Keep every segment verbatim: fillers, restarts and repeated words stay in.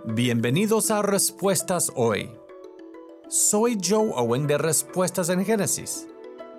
Bienvenidos a Respuestas Hoy. Soy Joe Owen de Respuestas en Génesis.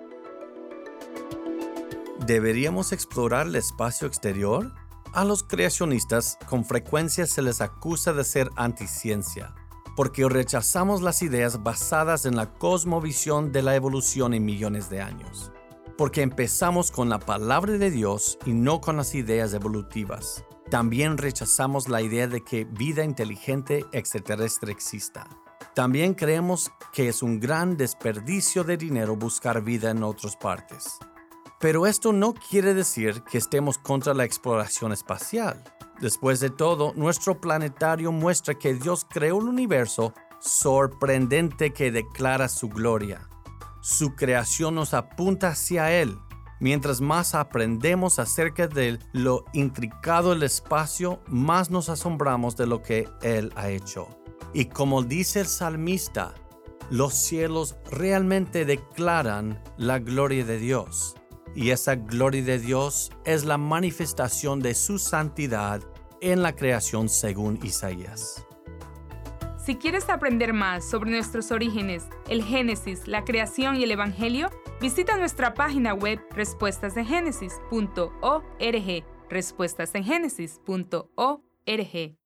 ¿Deberíamos explorar el espacio exterior? A los creacionistas con frecuencia se les acusa de ser anticiencia, porque rechazamos las ideas basadas en la cosmovisión de la evolución en millones de años, porque empezamos con la palabra de Dios y no con las ideas evolutivas. También rechazamos la idea de que vida inteligente extraterrestre exista. También creemos que es un gran desperdicio de dinero buscar vida en otras partes. Pero esto no quiere decir que estemos contra la exploración espacial. Después de todo, nuestro planetario muestra que Dios creó el universo sorprendente que declara su gloria. Su creación nos apunta hacia Él. Mientras más aprendemos acerca de lo intricado del espacio, más nos asombramos de lo que Él ha hecho. Y como dice el salmista, los cielos realmente declaran la gloria de Dios. Y esa gloria de Dios es la manifestación de su santidad en la creación según Isaías. Si quieres aprender más sobre nuestros orígenes, el Génesis, la creación y el Evangelio, visita nuestra página web respuestas en génesis punto org, respuestas en génesis punto org.